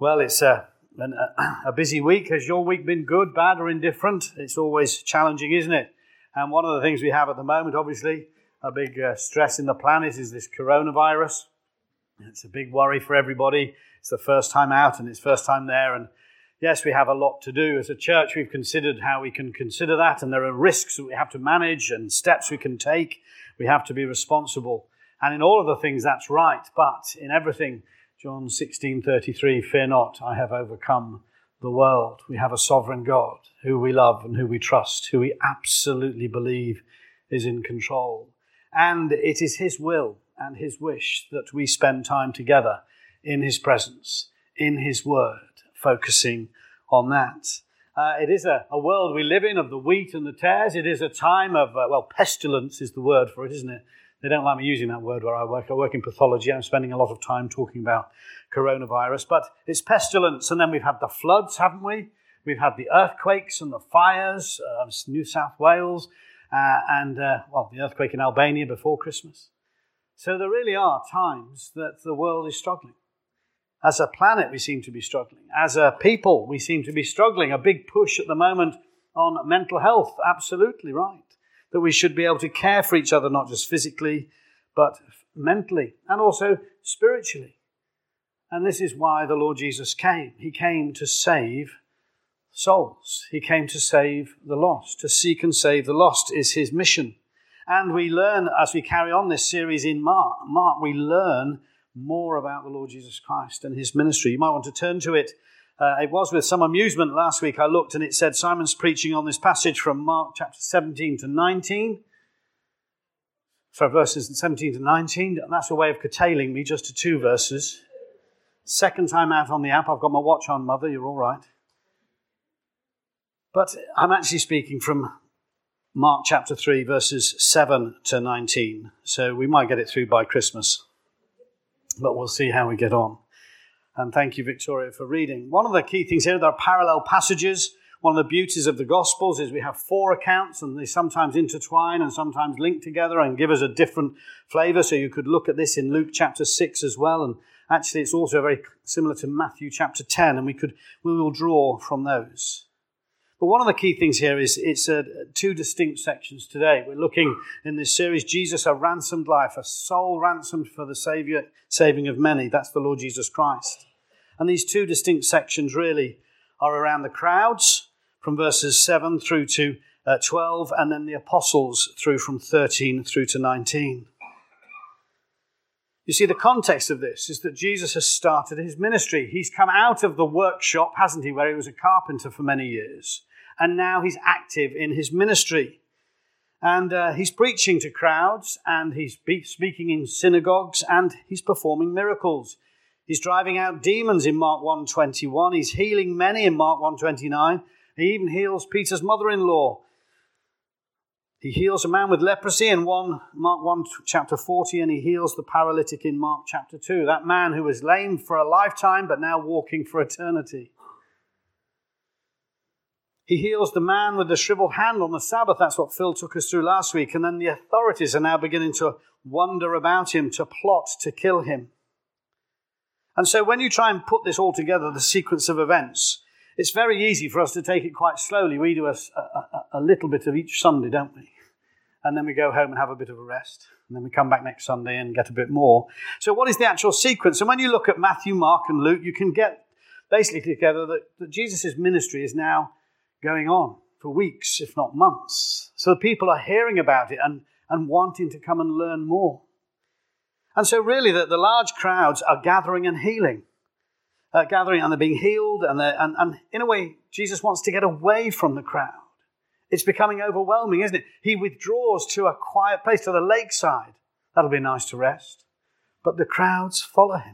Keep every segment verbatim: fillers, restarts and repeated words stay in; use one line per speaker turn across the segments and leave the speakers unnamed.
Well, it's a, an, a busy week. Has your week been good, bad, or indifferent? It's always challenging, isn't it? And one of the things we have at the moment, obviously, a big uh, stress in the planet is this coronavirus. It's a big worry for everybody. It's the first time out and it's first time there. And yes, we have a lot to do. As a church, we've considered how we can consider that. And there are risks that we have to manage and steps we can take. We have to be responsible. And in all of the things, that's right. But in everything, John sixteen thirty-three, fear not, I have overcome the world. We have a sovereign God who we love and who we trust, who we absolutely believe is in control. And it is his will and his wish that we spend time together in his presence, in his word, focusing on that. Uh, it is a, a world we live in of the wheat and the tares. It is a time of, uh, well, pestilence is the word for it, isn't it? They don't like me using that word where I work. I work in pathology. I'm spending a lot of time talking about coronavirus. But it's pestilence. And then we've had the floods, haven't we? We've had the earthquakes and the fires, uh, New South Wales, uh, and, uh, well, the earthquake in Albania before Christmas. So there really are times that the world is struggling. As a planet, we seem to be struggling. As a people, we seem to be struggling. A big push at the moment on mental health. Absolutely right. That we should be able to care for each other, not just physically, but mentally and also spiritually. And this is why the Lord Jesus came. He came to save souls. He came to save the lost. To seek and save the lost is his mission. And we learn, as we carry on this series in Mark, Mark, we learn more about the Lord Jesus Christ and his ministry. You might want to turn to it. Uh, it was with some amusement last week I looked and it said Simon's preaching on this passage from Mark chapter seventeen to nineteen. So verses seventeen to nineteen. And that's a way of curtailing me just to two verses. Second time out on the app. I've got my watch on, Mother. You're all right. But I'm actually speaking from Mark chapter three, verses seven to nineteen. So we might get it through by Christmas. But we'll see how we get on. And thank you, Victoria, for reading. One of the key things here, there are parallel passages. One of the beauties of the Gospels is we have four accounts and they sometimes intertwine and sometimes link together and give us a different flavour. So you could look at this in Luke chapter six as well. And actually it's also very similar to Matthew chapter ten. And we could we will draw from those. But one of the key things here is it's uh, two distinct sections today. We're looking in this series, Jesus, a ransomed life, a soul ransomed for the Saviour, saving of many. That's the Lord Jesus Christ. And these two distinct sections really are around the crowds from verses seven through to uh, twelve, and then the apostles through from thirteen through to nineteen. You see, the context of this is that Jesus has started his ministry. He's come out of the workshop, hasn't he, where he was a carpenter for many years. And now he's active in his ministry. And uh, he's preaching to crowds, and he's be- speaking in synagogues, and he's performing miracles. He's driving out demons in Mark one twenty-one. He's healing many in Mark one twenty-nine. He even heals Peter's mother-in-law. He heals a man with leprosy in one, Mark one chapter forty, and he heals the paralytic in Mark chapter two. That man who was lame for a lifetime, but now walking for eternity. He heals the man with the shriveled hand on the Sabbath. That's what Phil took us through last week. And then the authorities are now beginning to wonder about him, to plot to kill him. And so when you try and put this all together, the sequence of events, it's very easy for us to take it quite slowly. We do a, a, a little bit of each Sunday, don't we? And then we go home and have a bit of a rest. And then we come back next Sunday and get a bit more. So what is the actual sequence? And when you look at Matthew, Mark, and Luke, you can get basically together that, that Jesus' ministry is now going on for weeks, if not months. So people are hearing about it and, and wanting to come and learn more. And so really the, the large crowds are gathering and healing. Uh, gathering and they're being healed. And, and, and in a way, Jesus wants to get away from the crowd. It's becoming overwhelming, isn't it? He withdraws to a quiet place, to the lakeside. That'll be nice to rest. But the crowds follow him.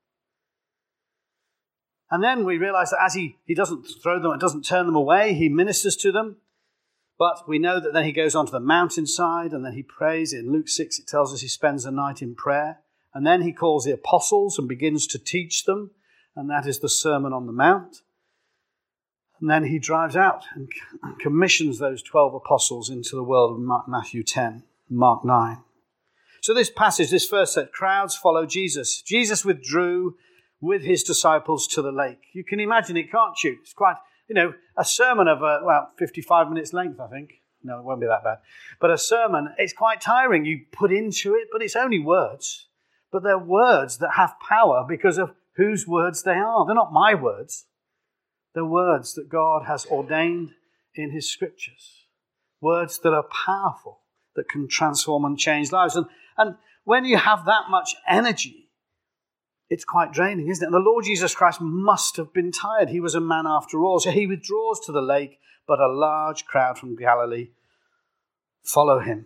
And then we realize that as he, he doesn't throw them, it doesn't turn them away, he ministers to them. But we know that then he goes onto the mountainside and then he prays. In Luke six, it tells us he spends the night in prayer. And then he calls the apostles and begins to teach them. And that is the Sermon on the Mount. And then he drives out and commissions those twelve apostles into the world of Matthew ten, Mark nine. So this passage, this verse said, crowds follow Jesus. Jesus withdrew with his disciples to the lake. You can imagine it, can't you? It's quite, you know, a sermon of, uh, well, fifty-five minutes length, I think. No, it won't be that bad. But a sermon, it's quite tiring. You put into it, but it's only words. But they're words that have power because of whose words they are. They're not my words. They're words that God has ordained in his scriptures. Words that are powerful, that can transform and change lives. And, and when you have that much energy, it's quite draining, isn't it? And the Lord Jesus Christ must have been tired. He was a man after all. So he withdraws to the lake, but a large crowd from Galilee follow him.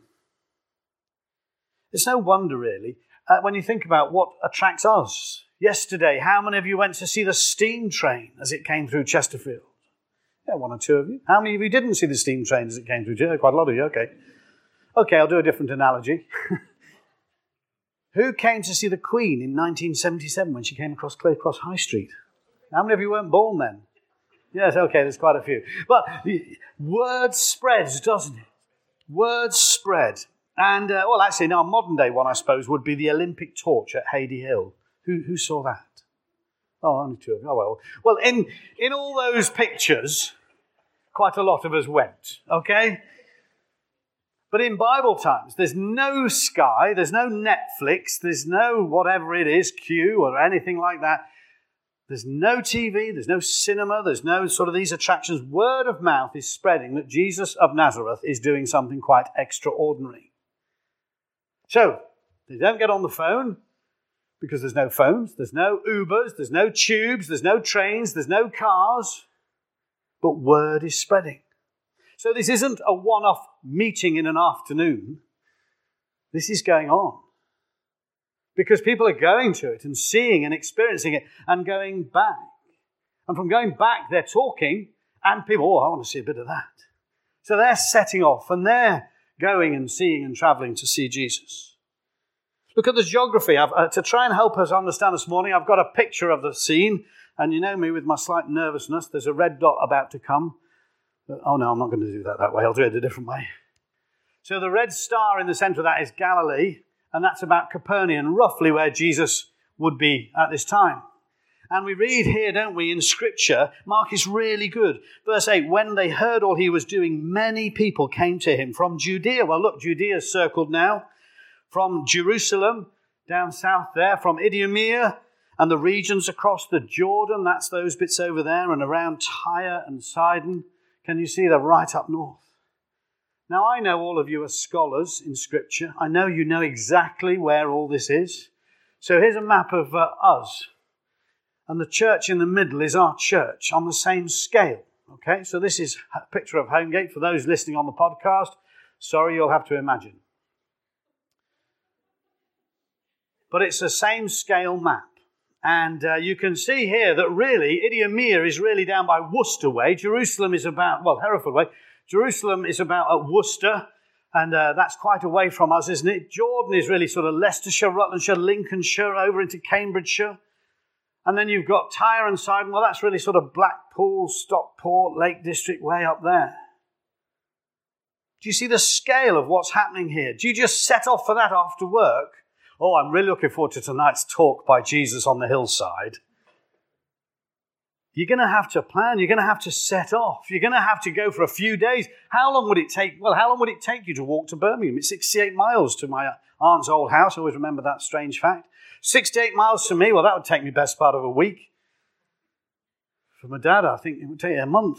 It's no wonder, really, uh, when you think about what attracts us. Yesterday, how many of you went to see the steam train as it came through Chesterfield? Yeah, one or two of you. How many of you didn't see the steam train as it came through? Quite a lot of you, okay. Okay, I'll do a different analogy. Who came to see the Queen in nineteen seventy-seven when she came across Clay Cross High Street? How many of you weren't born then? Yes, okay, there's quite a few. But word spreads, doesn't it? Word spread. And, uh, well, actually, now a modern day one, I suppose, would be the Olympic torch at Hady Hill. Who, who saw that? Oh, only two of you. Oh, well. Well, in, in all those pictures, quite a lot of us went, okay? But in Bible times, there's no Sky, there's no Netflix, there's no whatever it is, Q or anything like that. There's no T V, there's no cinema, there's no sort of these attractions. Word of mouth is spreading that Jesus of Nazareth is doing something quite extraordinary. So, they don't get on the phone because there's no phones, there's no Ubers, there's no tubes, there's no trains, there's no cars, but word is spreading. So this isn't a one-off meeting in an afternoon. This is going on. Because people are going to it and seeing and experiencing it and going back. And from going back, they're talking and people, oh, I want to see a bit of that. So they're setting off and they're going and seeing and traveling to see Jesus. Look at the geography. I've, uh, to try and help us understand this morning, I've got a picture of the scene. And you know me with my slight nervousness. There's a red dot about to come. Oh, no, I'm not going to do that that way. I'll do it a different way. So the red star in the center of that is Galilee, and that's about Capernaum, roughly where Jesus would be at this time. And we read here, don't we, in Scripture, Mark is really good. Verse eight, when they heard all he was doing, many people came to him from Judea. Well, look, Judea's circled now. From Jerusalem, down south there, from Idumea, and the regions across the Jordan, that's those bits over there, and around Tyre and Sidon. Can you see they're right up north? Now, I know all of you are scholars in Scripture. I know you know exactly where all this is. So here's a map of uh, us. And the church in the middle is our church on the same scale. Okay, so this is a picture of Homegate. For those listening on the podcast, sorry, you'll have to imagine. But it's the same scale map. And uh, you can see here that really, Idumea is really down by Worcester way. Jerusalem is about, well, Hereford way. Jerusalem is about at Worcester, and uh, that's quite away from us, isn't it? Jordan is really sort of Leicestershire, Rutlandshire, Lincolnshire, over into Cambridgeshire. And then you've got Tyre and Sidon. Well, that's really sort of Blackpool, Stockport, Lake District way up there. Do you see the scale of what's happening here? Do you just set off for that after work? Oh, I'm really looking forward to tonight's talk by Jesus on the hillside. You're going to have to plan. You're going to have to set off. You're going to have to go for a few days. How long would it take? Well, how long would it take you to walk to Birmingham? It's sixty-eight miles to my aunt's old house. I always remember that strange fact. sixty-eight miles to me, well, that would take me best part of a week. For my dad, I think it would take a month.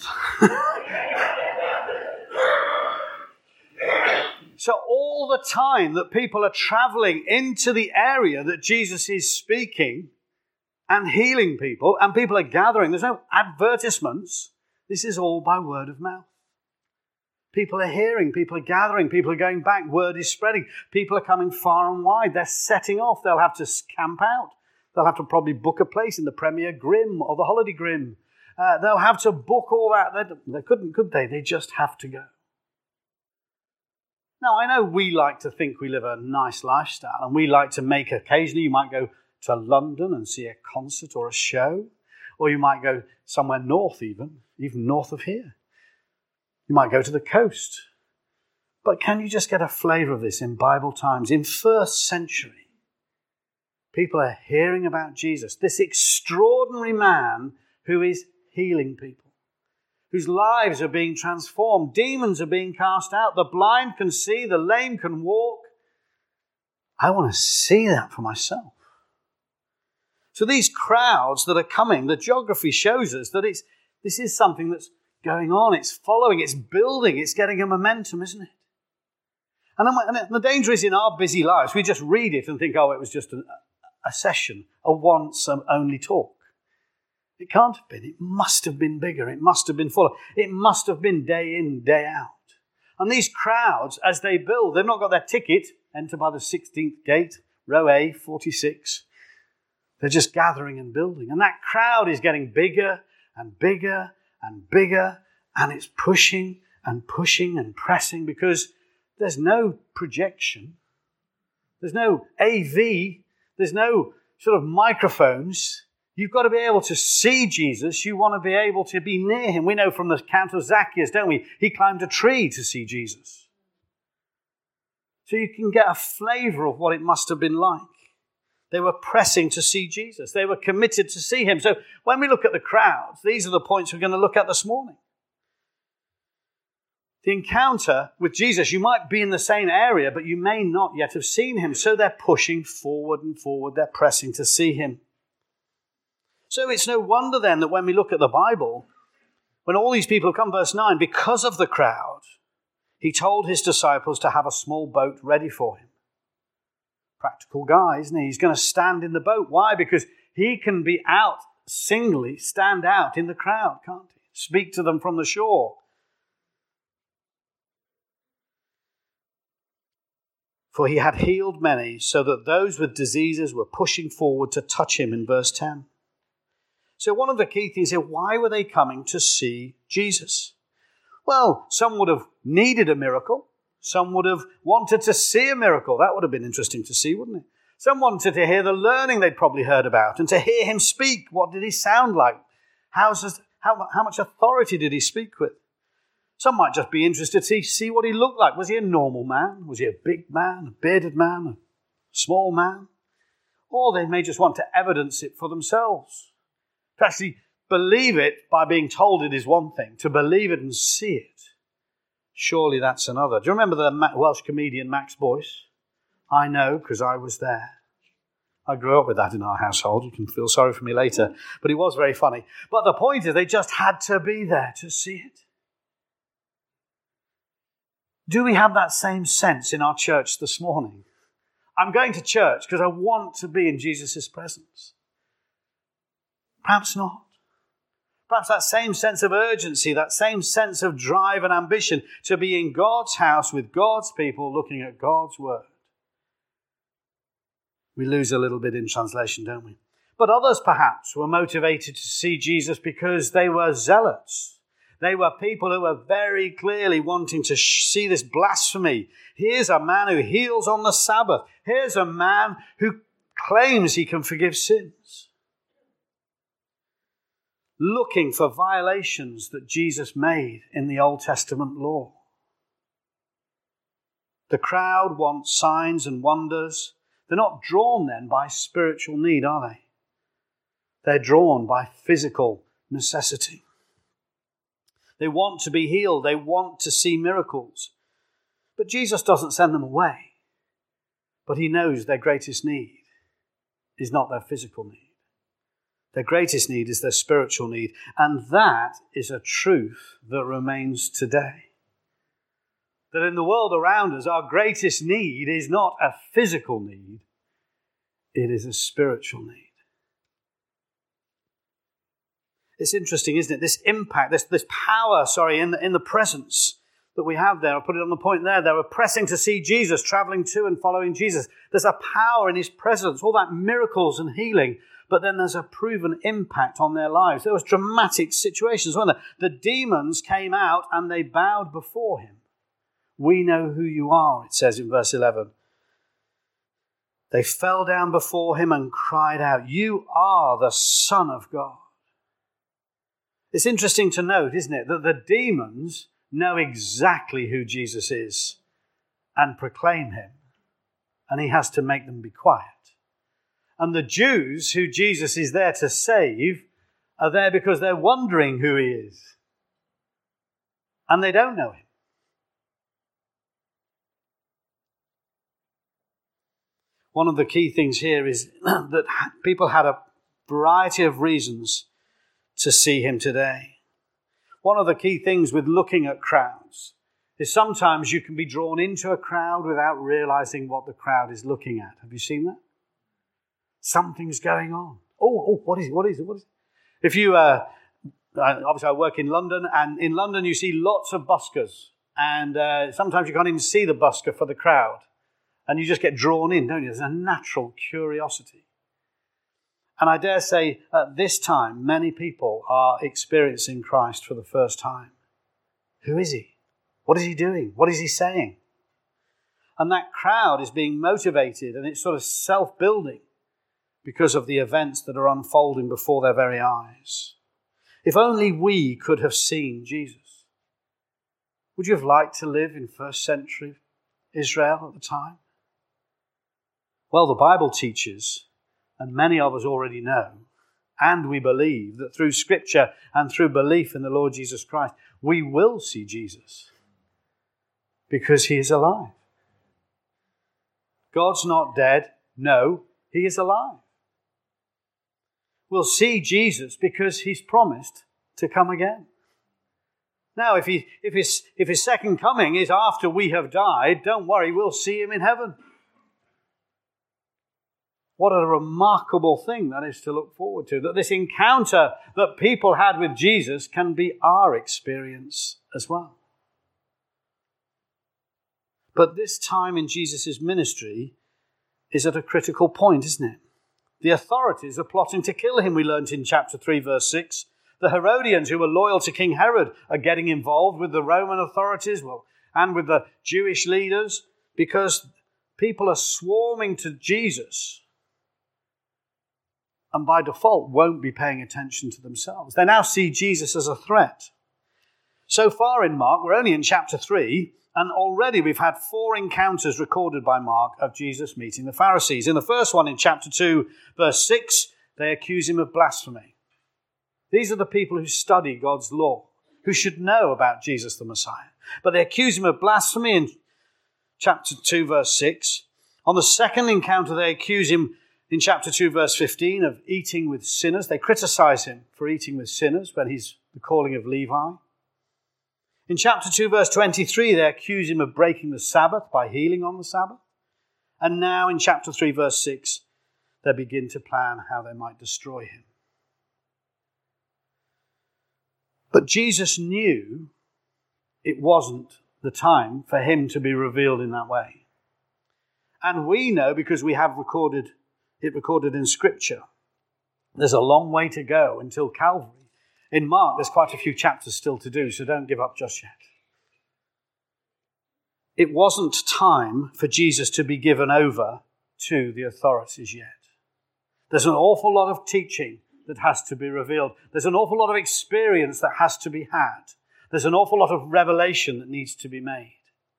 So all the time that people are traveling into the area that Jesus is speaking and healing people, and people are gathering, there's no advertisements. This is all by word of mouth. People are hearing, people are gathering, people are going back, word is spreading. People are coming far and wide. They're setting off. They'll have to camp out. They'll have to probably book a place in the Premier Grim or the Holiday Grim. Uh, they'll have to book all that. They, they couldn't, could they? They just have to go. Now, I know we like to think we live a nice lifestyle, and we like to make occasionally, you might go to London and see a concert or a show, or you might go somewhere north even, even north of here. You might go to the coast. But can you just get a flavour of this in Bible times? In first century, People are hearing about Jesus, this extraordinary man who is healing people, whose lives are being transformed. Demons are being cast out. The blind can see, the lame can walk. I want to see that for myself. So these crowds that are coming, the geography shows us that it's this is something that's going on. It's following, it's building, it's getting a momentum, isn't it? And, and the danger is in our busy lives, we just read it and think, oh, it was just a, a session, a once-only talk. It can't have been. It must have been bigger. It must have been fuller. It must have been day in, day out. And these crowds, as they build, they've not got their ticket, enter by the sixteenth gate, row A, forty-six. They're just gathering and building. And that crowd is getting bigger and bigger and bigger. And it's pushing and pushing and pressing because there's no projection. There's no A V. There's no sort of microphones. You've got to be able to see Jesus. You want to be able to be near him. We know from the account of Zacchaeus, don't we? He climbed a tree to see Jesus. So you can get a flavour of what it must have been like. They were pressing to see Jesus. They were committed to see him. So when we look at the crowds, these are the points we're going to look at this morning. The encounter with Jesus, you might be in the same area, but you may not yet have seen him. So they're pushing forward and forward. They're pressing to see him. So it's no wonder then that when we look at the Bible, when all these people come, verse nine, because of the crowd, he told his disciples to have a small boat ready for him. Practical guy, isn't he? He's going to stand in the boat. Why? Because he can be out singly, stand out in the crowd, can't he? Speak to them from the shore. For he had healed many, so that those with diseases were pushing forward to touch him in verse ten. So one of the key things here, why were they coming to see Jesus? Well, some would have needed a miracle. Some would have wanted to see a miracle. That would have been interesting to see, wouldn't it? Some wanted to hear the learning they'd probably heard about and to hear him speak. What did he sound like? How's his, how, how much authority did he speak with? Some might just be interested to see, see what he looked like. Was he a normal man? Was he a big man, a bearded man, a small man? Or they may just want to evidence it for themselves. To actually believe it by being told it is one thing. To believe it and see it, surely that's another. Do you remember the Welsh comedian Max Boyce? I know, because I was there. I grew up with that in our household. You can feel sorry for me later. But he was very funny. But the point is, they just had to be there to see it. Do we have that same sense in our church this morning? I'm going to church because I want to be in Jesus' presence. Perhaps not. Perhaps that same sense of urgency, that same sense of drive and ambition to be in God's house with God's people looking at God's word. We lose a little bit in translation, don't we? But others perhaps were motivated to see Jesus because they were zealots. They were people who were very clearly wanting to see this blasphemy. Here's a man who heals on the Sabbath. Here's a man who claims he can forgive sins. Looking for violations that Jesus made in the Old Testament law. The crowd wants signs and wonders. They're not drawn then by spiritual need, are they? They're drawn by physical necessity. They want to be healed. They want to see miracles. But Jesus doesn't send them away. But he knows their greatest need is not their physical need. Their greatest need is their spiritual need. And that is a truth that remains today. That in the world around us, our greatest need is not a physical need. It is a spiritual need. It's interesting, isn't it? This impact, this, this power, sorry, in the, in the presence that we have there. I'll put it on the point there. They were pressing to see Jesus, traveling to and following Jesus. There's a power in his presence, all that miracles and healing. But then there's a proven impact on their lives. There was dramatic situations, weren't there? The demons came out and they bowed before him. We know who you are, it says in verse eleven. They fell down before him and cried out, you are the Son of God. It's interesting to note, isn't it, that the demons know exactly who Jesus is and proclaim him. And he has to make them be quiet. And the Jews who Jesus is there to save are there because they're wondering who he is. And they don't know him. One of the key things here is that people had a variety of reasons to see him today. One of the key things with looking at crowds is sometimes you can be drawn into a crowd without realizing what the crowd is looking at. Have you seen that? Something's going on. Oh, oh, what is it? What is it? What is it? If you, uh, obviously I work in London, and in London you see lots of buskers. And uh, sometimes you can't even see the busker for the crowd. And you just get drawn in, don't you? There's a natural curiosity. And I dare say at this time, many people are experiencing Christ for the first time. Who is he? What is he doing? What is he saying? And that crowd is being motivated, and it's sort of self-building because of the events that are unfolding before their very eyes. If only we could have seen Jesus. Would you have liked to live in first century Israel at the time? Well, the Bible teaches, and many of us already know, and we believe that through Scripture and through belief in the Lord Jesus Christ, we will see Jesus because he is alive. God's not dead. No, he is alive. We'll see Jesus because he's promised to come again. Now, if he, if his, if his second coming is after we have died, don't worry, we'll see him in heaven. What a remarkable thing that is to look forward to, that this encounter that people had with Jesus can be our experience as well. But this time in Jesus' ministry is at a critical point, isn't it? The authorities are plotting to kill him, we learnt in chapter three, verse six. The Herodians, who were loyal to King Herod, are getting involved with the Roman authorities well, and with the Jewish leaders because people are swarming to Jesus and by default won't be paying attention to themselves. They now see Jesus as a threat. So far in Mark, we're only in chapter three, and already we've had four encounters recorded by Mark of Jesus meeting the Pharisees. In the first one, in chapter two, verse six, they accuse him of blasphemy. These are the people who study God's law, who should know about Jesus the Messiah. But they accuse him of blasphemy in chapter two, verse six. On the second encounter, they accuse him in chapter two, verse fifteen, of eating with sinners. They criticize him for eating with sinners when he's the calling of Levi. In chapter two, verse twenty-three, they accuse him of breaking the Sabbath by healing on the Sabbath. And now in chapter three, verse six, they begin to plan how they might destroy him. But Jesus knew it wasn't the time for him to be revealed in that way. And we know, because we have recorded it recorded in Scripture, there's a long way to go until Calvary. In Mark, there's quite a few chapters still to do, so don't give up just yet. It wasn't time for Jesus to be given over to the authorities yet. There's an awful lot of teaching that has to be revealed. There's an awful lot of experience that has to be had. There's an awful lot of revelation that needs to be made.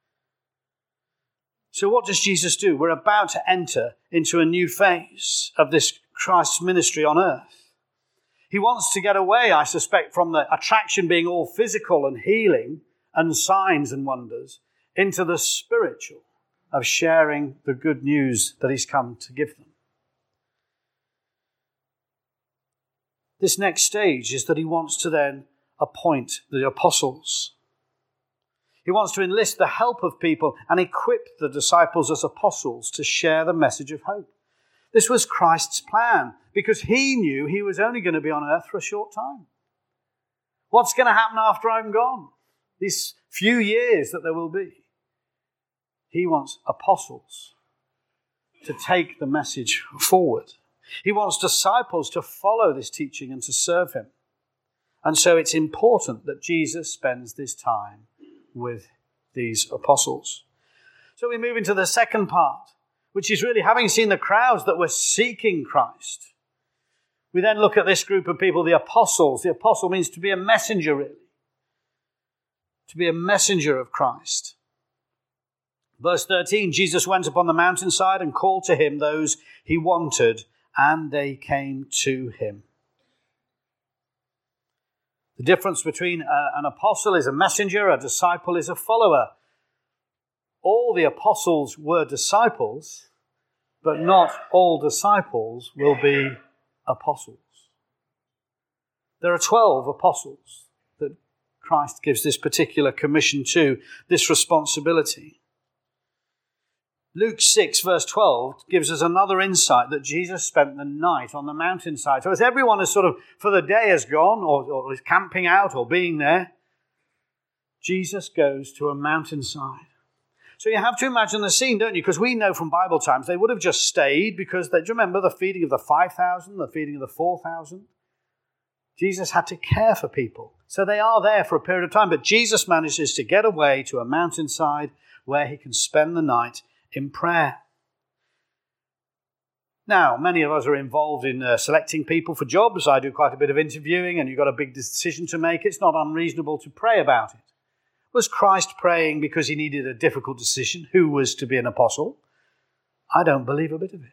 So what does Jesus do? We're about to enter into a new phase of this Christ's ministry on earth. He wants to get away, I suspect, from the attraction being all physical and healing and signs and wonders into the spiritual of sharing the good news that he's come to give them. This next stage is that he wants to then appoint the apostles. He wants to enlist the help of people and equip the disciples as apostles to share the message of hope. This was Christ's plan because he knew he was only going to be on earth for a short time. What's going to happen after I'm gone? These few years that there will be. He wants apostles to take the message forward. He wants disciples to follow this teaching and to serve him. And so it's important that Jesus spends this time with these apostles. So we move into the second part, which is really having seen the crowds that were seeking Christ. We then look at this group of people, the apostles. The apostle means to be a messenger, really. To be a messenger of Christ. Verse thirteen, Jesus went upon the mountainside and called to him those he wanted and they came to him. The difference between a, an apostle is a messenger, a disciple is a follower. All the apostles were disciples, but not all disciples will be apostles. There are twelve apostles that Christ gives this particular commission to, this responsibility. Luke six verse twelve gives us another insight that Jesus spent the night on the mountainside. So as everyone is sort of, for the day has gone, or, or is camping out or being there, Jesus goes to a mountainside. So you have to imagine the scene, don't you? Because we know from Bible times they would have just stayed because they, do you remember the feeding of the five thousand, the feeding of the four thousand? Jesus had to care for people. So they are there for a period of time. But Jesus manages to get away to a mountainside where he can spend the night in prayer. Now, many of us are involved in uh, selecting people for jobs. I do quite a bit of interviewing, and you've got a big decision to make. It's not unreasonable to pray about it. Was Christ praying because he needed a difficult decision? Who was to be an apostle? I don't believe a bit of it.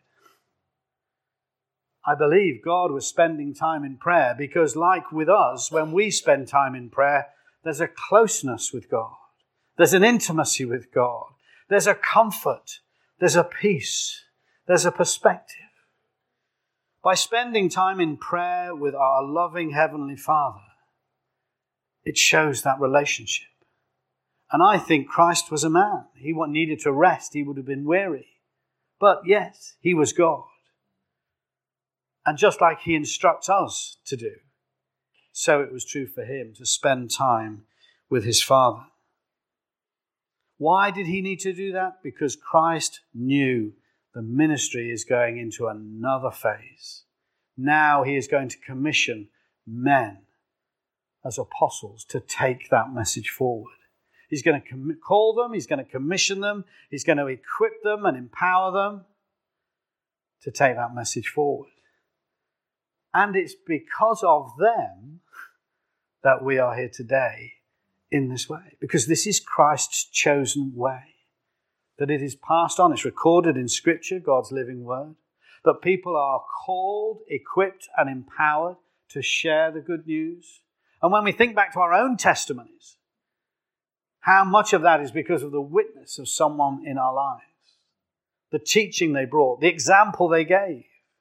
I believe God was spending time in prayer because, like with us, when we spend time in prayer, there's a closeness with God. There's an intimacy with God. There's a comfort. There's a peace. There's a perspective. By spending time in prayer with our loving Heavenly Father, it shows that relationship. And I think Christ was a man. He needed to rest. He would have been weary. But yes, he was God. And just like he instructs us to do, so it was true for him to spend time with his Father. Why did he need to do that? Because Christ knew the ministry is going into another phase. Now he is going to commission men as apostles to take that message forward. He's going to com- call them, he's going to commission them, he's going to equip them and empower them to take that message forward. And it's because of them that we are here today in this way. Because this is Christ's chosen way. That it is passed on, it's recorded in Scripture, God's living word. That people are called, equipped and empowered to share the good news. And when we think back to our own testimonies, how much of that is because of the witness of someone in our lives. The teaching they brought, the example they gave.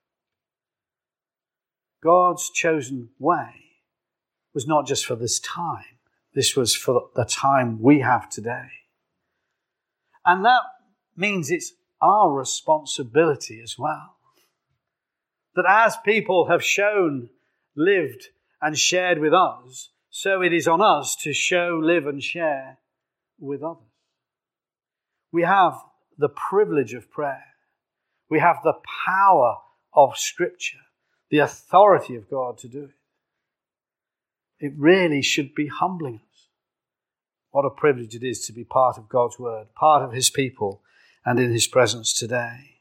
God's chosen way was not just for this time. This was for the time we have today. And that means it's our responsibility as well. That as people have shown, lived and shared with us, so it is on us to show, live and share with others. We have the privilege of prayer. We have the power of Scripture. The authority of God to do it. It really should be humbling us. What a privilege it is to be part of God's word, part of his people, and in his presence today.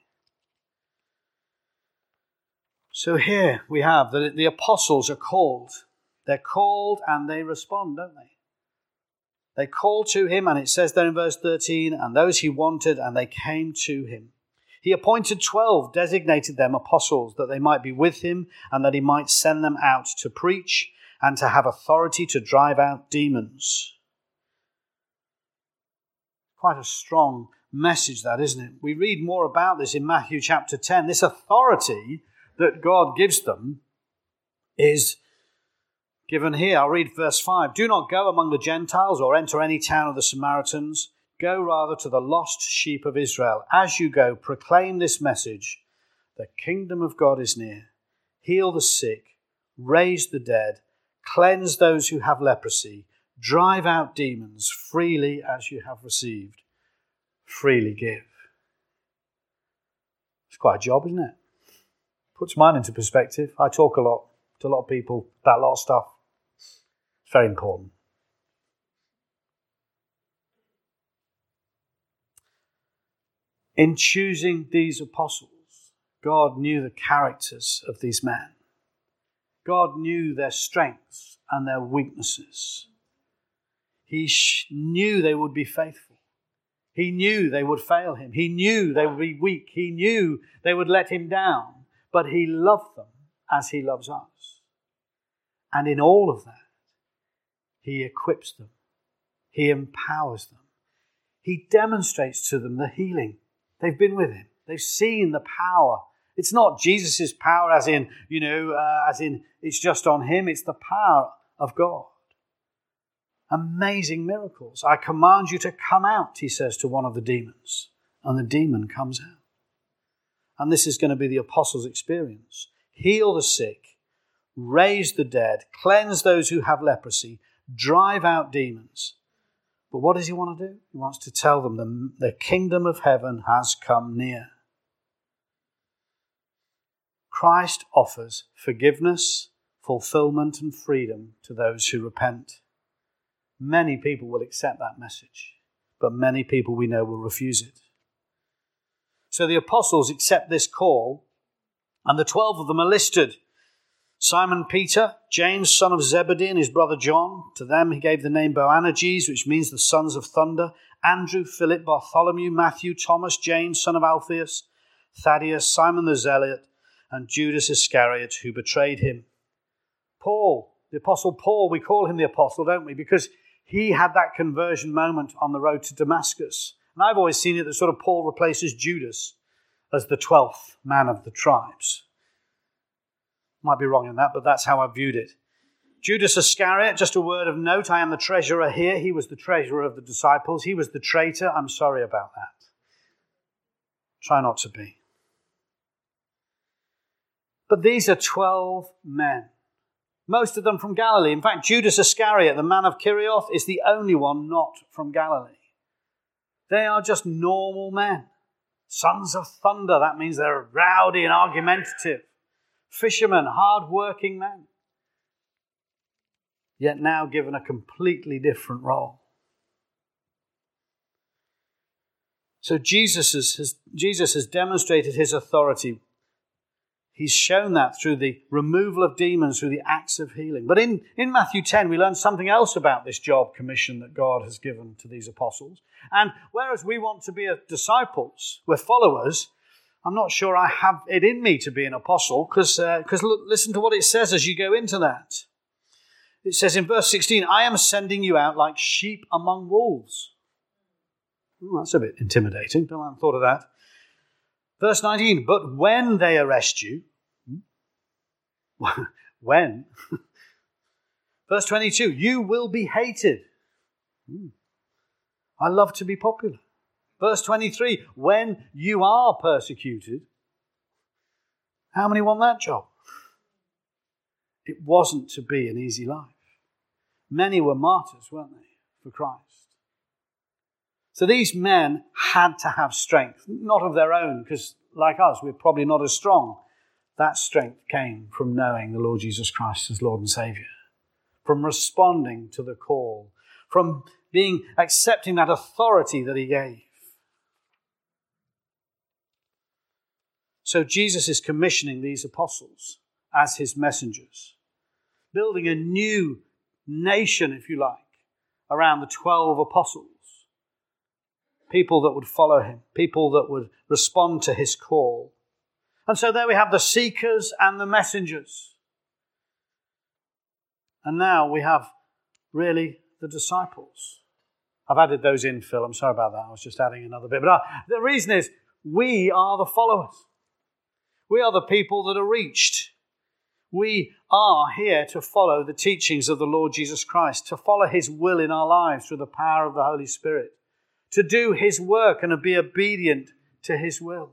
So here we have that the apostles are called. They're called and they respond, don't they? They call to him, and it says there in verse thirteen, and those he wanted, and they came to him. He appointed twelve, designated them apostles, that they might be with him and that he might send them out to preach and to have authority to drive out demons. Quite a strong message that, isn't it? We read more about this in Matthew chapter ten. This authority that God gives them is given here. I'll read verse five. Do not go among the Gentiles or enter any town of the Samaritans. Go rather to the lost sheep of Israel. As you go, proclaim this message. The kingdom of God is near. Heal the sick, raise the dead, cleanse those who have leprosy, drive out demons freely as you have received. Freely give. It's quite a job, isn't it? Puts mine into perspective. I talk a lot to a lot of people about a lot of stuff. It's very important. In choosing these apostles, God knew the characters of these men. God knew their strengths and their weaknesses. He sh- knew they would be faithful. He knew they would fail him. He knew they would be weak. He knew they would let him down. but he loved them as he loves us. And in all of that, he equips them. He empowers them. He demonstrates to them the healing. They've been with him. They've seen the power. It's not Jesus' power as in, you know, uh, as in it's just on him. It's the power of God. Amazing miracles. I command you to come out, he says to one of the demons. And the demon comes out. And this is going to be the apostles' experience. Heal the sick, raise the dead, cleanse those who have leprosy, drive out demons. But what does he want to do? He wants to tell them the, the kingdom of heaven has come near. Christ offers forgiveness, fulfillment, and freedom to those who repent. Many people will accept that message, but many people we know will refuse it. So the apostles accept this call, and the twelve of them are listed. Simon Peter, James, son of Zebedee, and his brother John. To them he gave the name Boanerges, which means the sons of thunder. Andrew, Philip, Bartholomew, Matthew, Thomas, James, son of Alphaeus, Thaddeus, Simon the Zealot, and Judas Iscariot, who betrayed him. Paul, the apostle Paul, we call him the apostle, don't we? Because he had that conversion moment on the road to Damascus. And I've always seen it that sort of Paul replaces Judas as the twelfth man of the tribes. Might be wrong in that, but that's how I viewed it. Judas Iscariot, just a word of note, I am the treasurer here. He was the treasurer of the disciples. He was the traitor. I'm sorry about that. Try not to be. But these are twelve men. Most of them from Galilee. In fact, Judas Iscariot, the man of Kerioth, is the only one not from Galilee. They are just normal men. Sons of thunder, that means they're rowdy and argumentative. Fishermen, hard-working men. Yet now given a completely different role. So Jesus has, has, Jesus has demonstrated his authority. He's shown that through the removal of demons, through the acts of healing. But in, in Matthew ten, we learn something else about this job commission that God has given to these apostles. And whereas we want to be disciples, we're followers, I'm not sure I have it in me to be an apostle, because uh, listen to what it says as you go into that. It says in verse sixteen, I am sending you out like sheep among wolves. Oh, that's a bit intimidating. Don't I have thought of that. Verse nineteen, but when they arrest you, when? Verse twenty-two, you will be hated. I love to be popular. Verse twenty-three, when you are persecuted. How many want that job? It wasn't to be an easy life. Many were martyrs, weren't they, for Christ? So these men had to have strength, not of their own, because like us, we're probably not as strong. That strength came from knowing the Lord Jesus Christ as Lord and Saviour, from responding to the call, from being accepting that authority that he gave. So Jesus is commissioning these apostles as his messengers, building a new nation, if you like, around the twelve apostles. People that would follow him, people that would respond to his call. And so there we have the seekers and the messengers. And now we have really the disciples. I've added those in, Phil. I'm sorry about that. I was just adding another bit. But uh, the reason is we are the followers. We are the people that are reached. We are here to follow the teachings of the Lord Jesus Christ, to follow his will in our lives through the power of the Holy Spirit, to do his work and to be obedient to his will.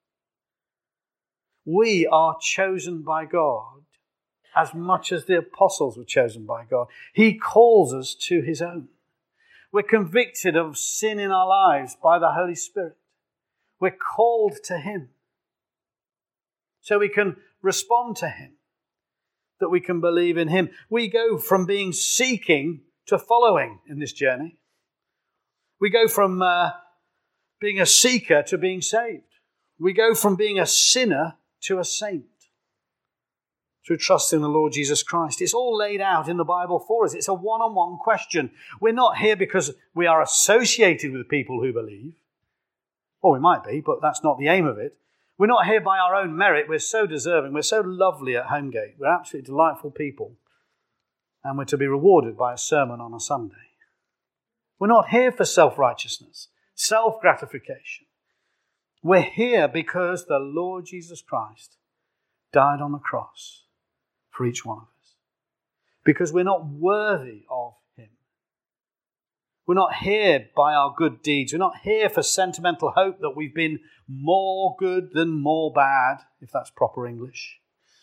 We are chosen by God as much as the apostles were chosen by God. He calls us to his own. We're convicted of sin in our lives by the Holy Spirit. We're called to him so we can respond to him, that we can believe in him. We go from being seeking to following in this journey. We go from uh, being a seeker to being saved. We go from being a sinner to a saint through trust in the Lord Jesus Christ. It's all laid out in the Bible for us. It's a one-on-one question. We're not here because we are associated with people who believe. Or we might be, but that's not the aim of it. We're not here by our own merit. We're so deserving. We're so lovely at Homegate. We're absolutely delightful people. And we're to be rewarded by a sermon on a Sunday. We're not here for self-righteousness, self-gratification. We're here because the Lord Jesus Christ died on the cross for each one of us. Because we're not worthy of him. We're not here by our good deeds. We're not here for sentimental hope that we've been more good than more bad, if that's proper English.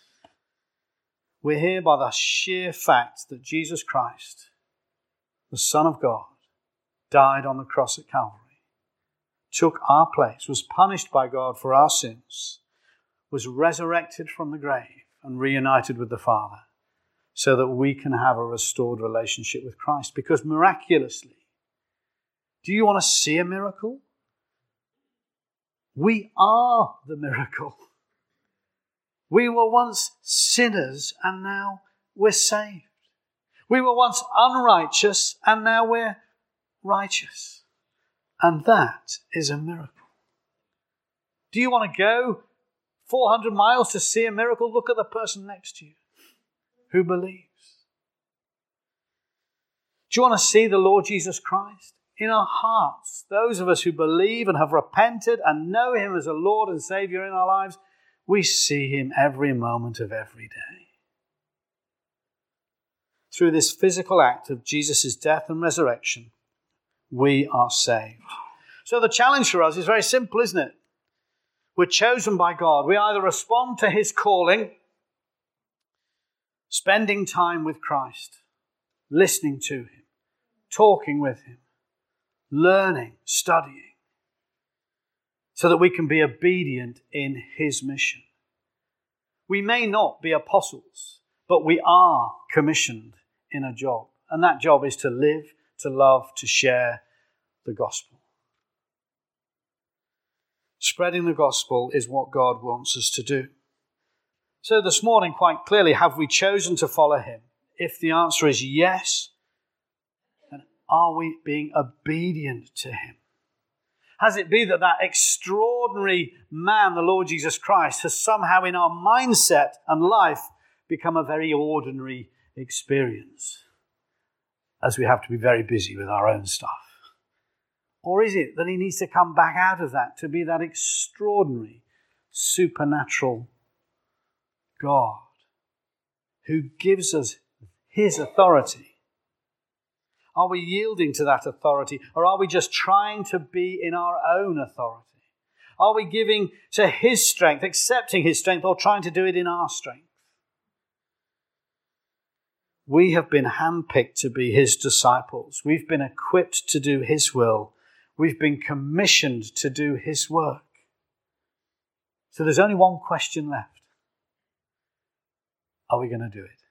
We're here by the sheer fact that Jesus Christ, the Son of God, died on the cross at Calvary, took our place, was punished by God for our sins, was resurrected from the grave and reunited with the Father, so that we can have a restored relationship with Christ. Because miraculously, do you want to see a miracle? We are the miracle. We were once sinners and now we're saved. We were once unrighteous and now we're righteous. And that is a miracle. Do you want to go four hundred miles to see a miracle? Look at the person next to you who believes. Do you want to see the Lord Jesus Christ? In our hearts, those of us who believe and have repented and know him as a Lord and Saviour in our lives, we see him every moment of every day. Through this physical act of Jesus' death and resurrection, we are saved. So the challenge for us is very simple, isn't it? We're chosen by God. We either respond to his calling, spending time with Christ, listening to him, talking with him, learning, studying, so that we can be obedient in his mission. We may not be apostles, but we are commissioned in a job. And that job is to live, to love, to share the gospel. Spreading the gospel is what God wants us to do. So this morning, quite clearly, have we chosen to follow him? If the answer is yes, then are we being obedient to him? Has it been that that extraordinary man, the Lord Jesus Christ, has somehow in our mindset and life become a very ordinary experience, as we have to be very busy with our own stuff? Or is it that he needs to come back out of that to be that extraordinary, supernatural God who gives us his authority? Are we yielding to that authority, or are we just trying to be in our own authority? Are we giving to his strength, accepting his strength, or trying to do it in our strength? We have been handpicked to be his disciples. We've been equipped to do his will. We've been commissioned to do his work. So there's only one question left. Are we going to do it?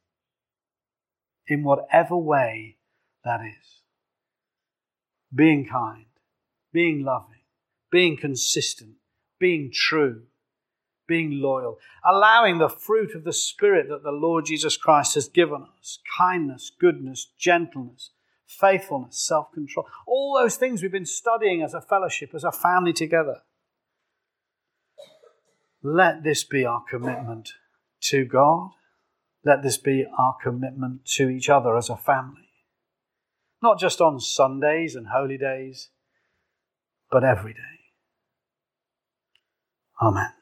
In whatever way that is. Being kind, being loving, being consistent, being true, being loyal, allowing the fruit of the Spirit that the Lord Jesus Christ has given us, kindness, goodness, gentleness, faithfulness, self-control, all those things we've been studying as a fellowship, as a family together. Let this be our commitment to God. Let this be our commitment to each other as a family. Not just on Sundays and holy days, but every day. Amen.